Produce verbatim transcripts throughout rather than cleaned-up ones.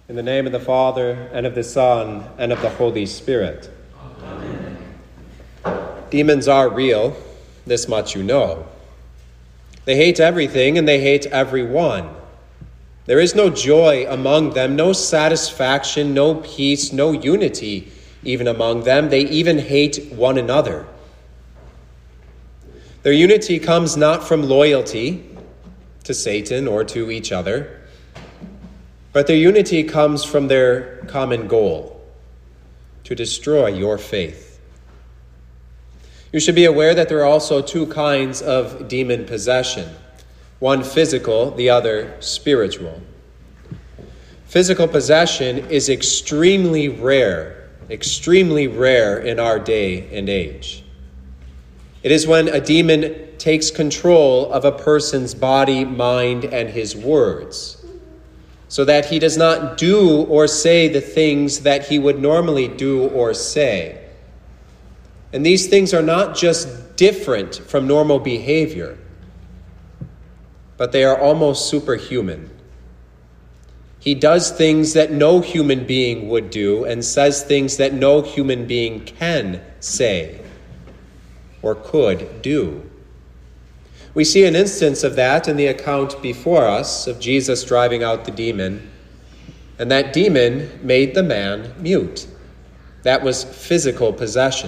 In the name of the Father, and of the Son, and of the Holy Spirit. Amen. Demons are real, this much you know. They hate everything, and they hate everyone. There is no joy among them, no satisfaction, no peace, no unity even among them. They even hate one another. Their unity comes not from loyalty to Satan or to each other, but their unity comes from their common goal, to destroy your faith. You should be aware that there are also two kinds of demon possession, one physical, the other spiritual. Physical possession is extremely rare, extremely rare in our day and age. It is when a demon takes control of a person's body, mind, and his words, so that he does not do or say the things that he would normally do or say. And these things are not just different from normal behavior, but they are almost superhuman. He does things that no human being would do and says things that no human being can say or could do. We see an instance of that in the account before us of Jesus driving out the demon, and that demon made the man mute. That was physical possession.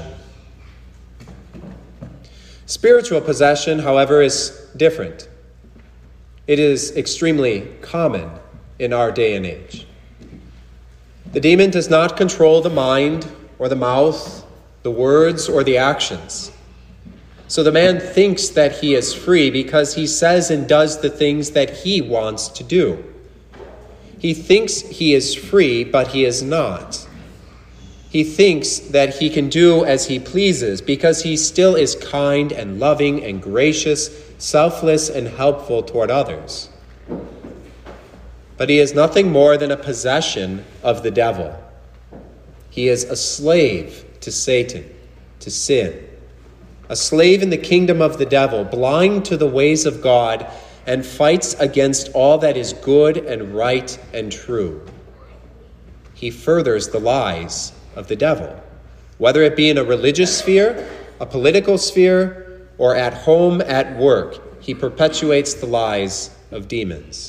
Spiritual possession, however, is different. It is extremely common in our day and age. The demon does not control the mind or the mouth, the words or the actions. So the man thinks that he is free because he says and does the things that he wants to do. He thinks he is free, but he is not. He thinks that he can do as he pleases because he still is kind and loving and gracious, selfless and helpful toward others. But he is nothing more than a possession of the devil. He is a slave to Satan, to sin. A slave in the kingdom of the devil, blind to the ways of God, and fights against all that is good and right and true. He furthers the lies of the devil, whether it be in a religious sphere, a political sphere, or at home, at work. He perpetuates the lies of demons.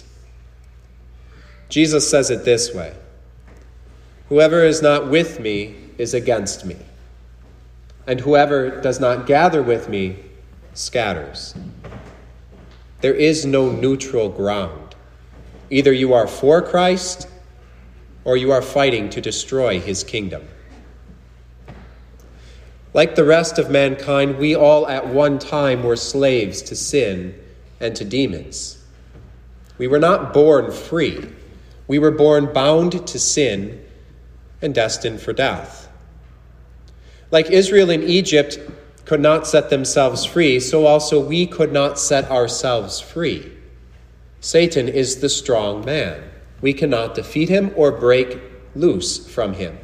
Jesus says it this way: "Whoever is not with me is against me, and whoever does not gather with me scatters." There is no neutral ground. Either you are for Christ or you are fighting to destroy his kingdom. Like the rest of mankind, we all at one time were slaves to sin and to demons. We were not born free. We were born bound to sin and destined for death. Like Israel in Egypt could not set themselves free, so also we could not set ourselves free. Satan is the strong man. We cannot defeat him or break loose from him.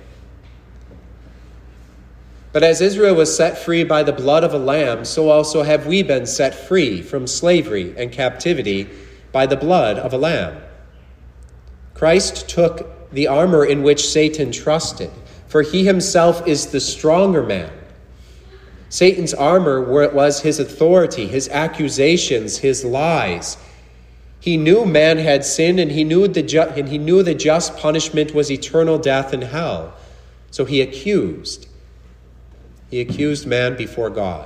But as Israel was set free by the blood of a lamb, so also have we been set free from slavery and captivity by the blood of a lamb. Christ took the armor in which Satan trusted, for he himself is the stronger man. Satan's armor was his authority, his accusations, his lies. He knew man had sinned, and he knew the ju- and he knew the just punishment was eternal death in hell. So he accused. He accused man before God.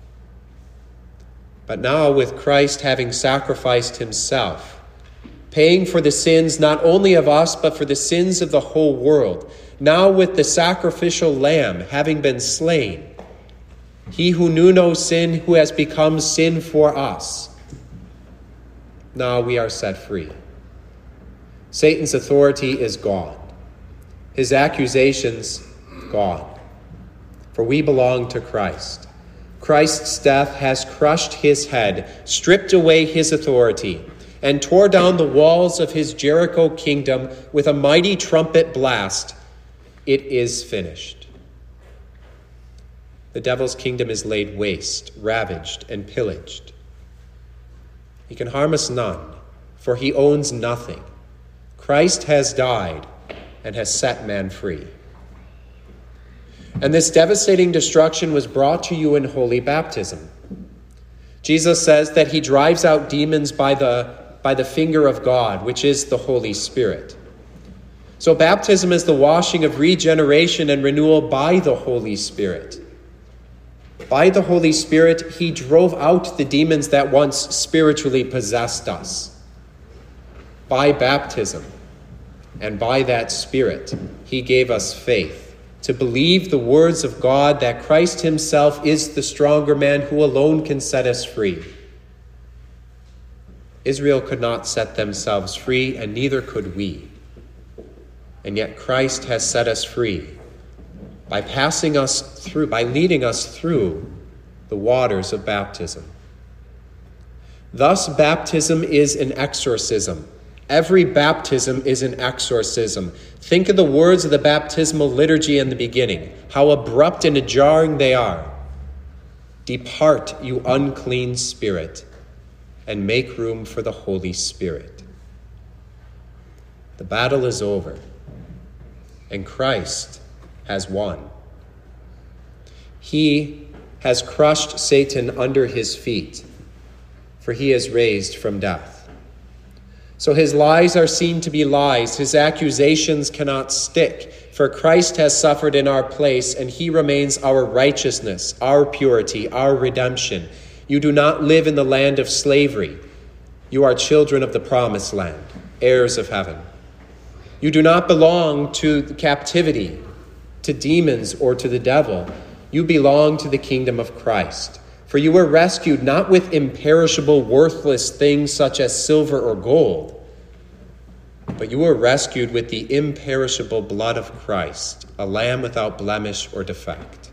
But now, with Christ having sacrificed himself, paying for the sins not only of us, but for the sins of the whole world, now with the sacrificial lamb having been slain, he who knew no sin, who has become sin for us, now we are set free. Satan's authority is gone. His accusations gone. For we belong to Christ. Christ's death has crushed his head, stripped away his authority, and tore down the walls of his Jericho kingdom with a mighty trumpet blast. It is finished. The devil's kingdom is laid waste, ravaged, and pillaged. He can harm us none, for he owns nothing. Christ has died, and has set man free. And this devastating destruction was brought to you in holy baptism. Jesus says that he drives out demons by the, by the finger of God, which is the Holy Spirit. So baptism is the washing of regeneration and renewal by the Holy Spirit. By the Holy Spirit, he drove out the demons that once spiritually possessed us. By baptism and by that Spirit, he gave us faith to believe the words of God that Christ himself is the stronger man who alone can set us free. Israel could not set themselves free, and neither could we. And yet Christ has set us free by passing us through, by leading us through the waters of baptism. Thus, baptism is an exorcism. Every baptism is an exorcism. Think of the words of the baptismal liturgy in the beginning, how abrupt and jarring they are. Depart, you unclean spirit, and make room for the Holy Spirit. The battle is over, and Christ has won. He has crushed Satan under his feet, for he is raised from death. So his lies are seen to be lies. His accusations cannot stick, for Christ has suffered in our place, and he remains our righteousness, our purity, our redemption. You do not live in the land of slavery. You are children of the promised land, heirs of heaven. You do not belong to captivity, to demons, or to the devil. You belong to the kingdom of Christ. For you were rescued not with imperishable, worthless things such as silver or gold, but you were rescued with the imperishable blood of Christ, a lamb without blemish or defect.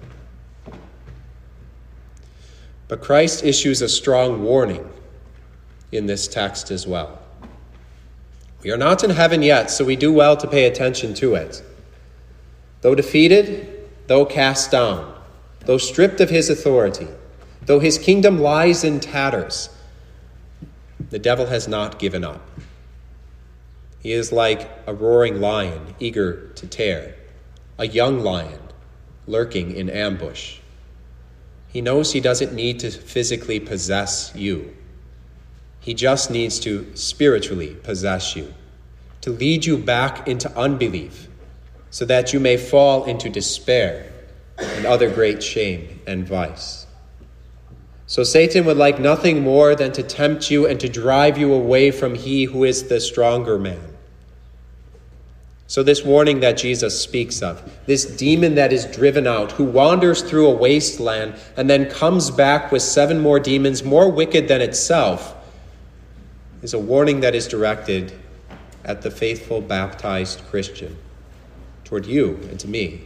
But Christ issues a strong warning in this text as well. We are not in heaven yet, so we do well to pay attention to it. Though defeated, though cast down, though stripped of his authority, though his kingdom lies in tatters, the devil has not given up. He is like a roaring lion, eager to tear, a young lion lurking in ambush. He knows he doesn't need to physically possess you. He just needs to spiritually possess you, to lead you back into unbelief, so that you may fall into despair and other great shame and vice. So Satan would like nothing more than to tempt you and to drive you away from he who is the stronger man. So this warning that Jesus speaks of, this demon that is driven out, who wanders through a wasteland and then comes back with seven more demons more wicked than itself, is a warning that is directed at the faithful baptized Christian, toward you and to me.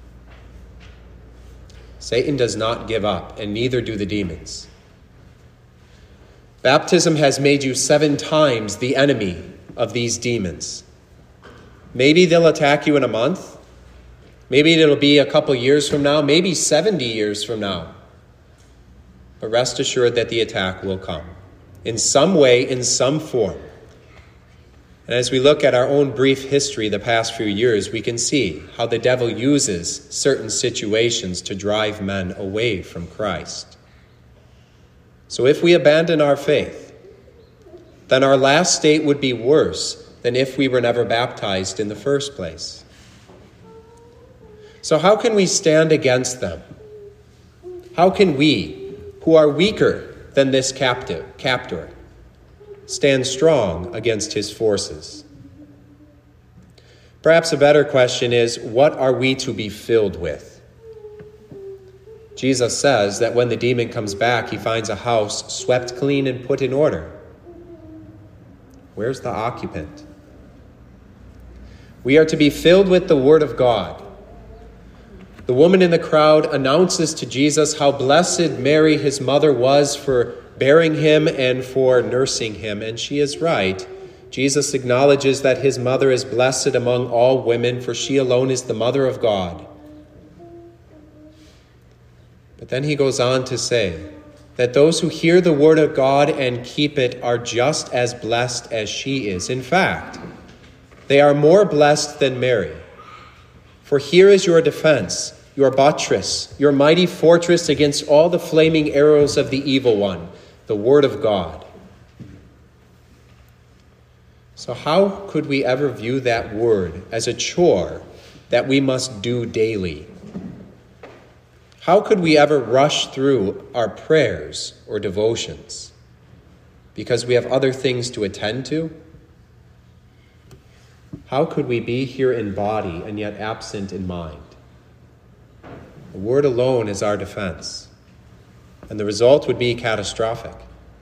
Satan does not give up, and neither do the demons. Baptism has made you seven times the enemy of these demons. Maybe they'll attack you in a month. Maybe it'll be a couple years from now, maybe seventy years from now. But rest assured that the attack will come in some way, in some form. And as we look at our own brief history the past few years, we can see how the devil uses certain situations to drive men away from Christ. So if we abandon our faith, then our last state would be worse than if we were never baptized in the first place. So how can we stand against them? How can we, who are weaker than this captive, captor, stand strong against his forces? Perhaps a better question is, what are we to be filled with? Jesus says that when the demon comes back, he finds a house swept clean and put in order. Where's the occupant? We are to be filled with the word of God. The woman in the crowd announces to Jesus how blessed Mary, his mother, was for bearing him and for nursing him, and she is right. Jesus acknowledges that his mother is blessed among all women, for she alone is the mother of God. But then he goes on to say that those who hear the word of God and keep it are just as blessed as she is. In fact, They are more blessed than Mary. For here is your defense, your buttress, your mighty fortress against all the flaming arrows of the evil one, the word of God. So how could we ever view that word as a chore that we must do daily? How could we ever rush through our prayers or devotions because we have other things to attend to? How could we be here in body and yet absent in mind? The word alone is our defense, and the result would be catastrophic.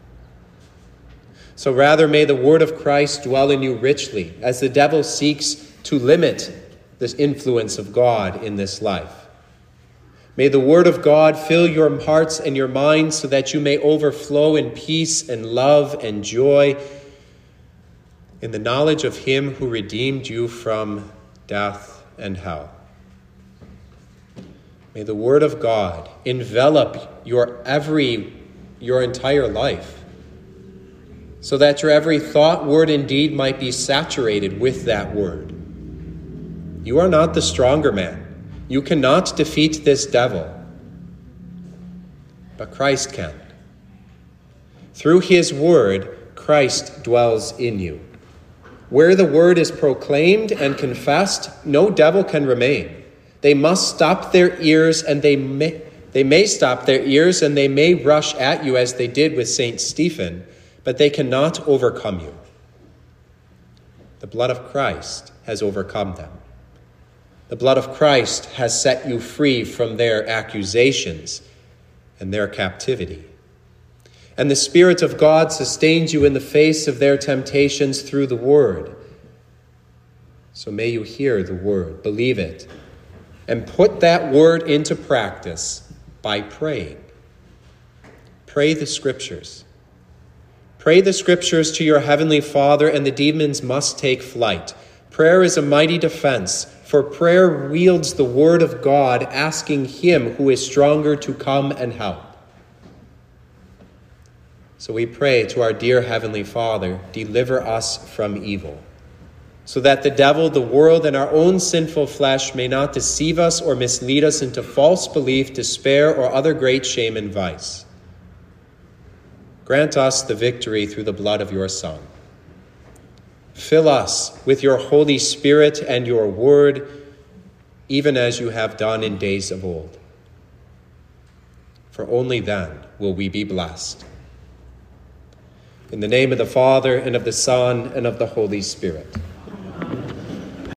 So rather may the word of Christ dwell in you richly as the devil seeks to limit this influence of God in this life. May the word of God fill your hearts and your minds so that you may overflow in peace and love and joy in the knowledge of him who redeemed you from death and hell. May the word of God envelop your every, your entire life, so that your every thought, word, and deed might be saturated with that word. You are not the stronger man. You cannot defeat this devil, but Christ can. Through his word, Christ dwells in you. Where the word is proclaimed and confessed, no devil can remain. They must stop their ears, and they may, they may stop their ears, and they may rush at you as they did with Saint Stephen, but they cannot overcome you. The blood of Christ has overcome them. The blood of Christ has set you free from their accusations and their captivity. And the Spirit of God sustains you in the face of their temptations through the word. So may you hear the word, believe it, and put that word into practice by praying. Pray the scriptures. Pray the scriptures to your heavenly Father, and the demons must take flight. Prayer is a mighty defense, for prayer wields the word of God, asking him who is stronger to come and help. So we pray to our dear Heavenly Father, deliver us from evil, so that the devil, the world, and our own sinful flesh may not deceive us or mislead us into false belief, despair, or other great shame and vice. Grant us the victory through the blood of your Son. Fill us with your Holy Spirit and your word, even as you have done in days of old. For only then will we be blessed. In the name of the Father, and of the Son, and of the Holy Spirit.